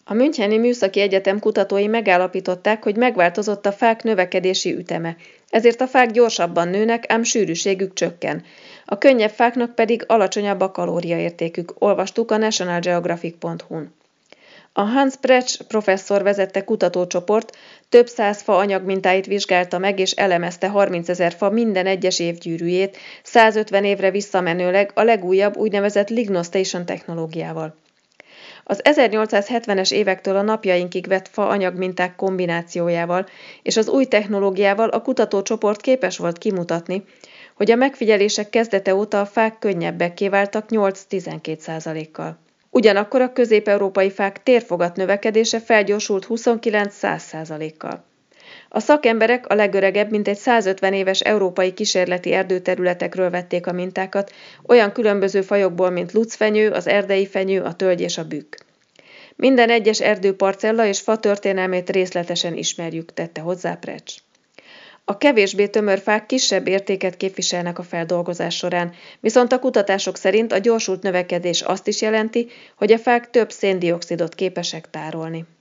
A Müncheni Műszaki Egyetem kutatói megállapították, hogy megváltozott a fák növekedési üteme, ezért a fák gyorsabban nőnek, ám sűrűségük csökken. A könnyebb fáknak pedig alacsonyabb a kalóriaértékük, olvastuk a nationalgeographic.hu-n. A Hans Prečsch professzor vezette kutatócsoport több száz fa anyagmintáit vizsgálta meg és elemezte 30 000 fa minden egyes évgyűrűjét 150 évre visszamenőleg a legújabb úgynevezett lignostation technológiával. Az 1870-es évektől a napjainkig vett fa anyagminták kombinációjával és az új technológiával a kutatócsoport képes volt kimutatni, hogy a megfigyelések kezdete óta a fák könnyebbekké váltak 8-12%-kal. Ugyanakkor a közép-európai fák térfogat növekedése felgyorsult 29-100%-kal. A szakemberek a legöregebb, mintegy 150 éves európai kísérleti erdőterületekről vették a mintákat, olyan különböző fajokból, mint lucfenyő, az erdei fenyő, a tölgy és a bükk. Minden egyes erdőparcella és fa történelmét részletesen ismerjük, tette hozzá Prečsch. A kevésbé tömör fák kisebb értéket képviselnek a feldolgozás során, viszont a kutatások szerint a gyorsult növekedés azt is jelenti, hogy a fák több széndioxidot képesek tárolni.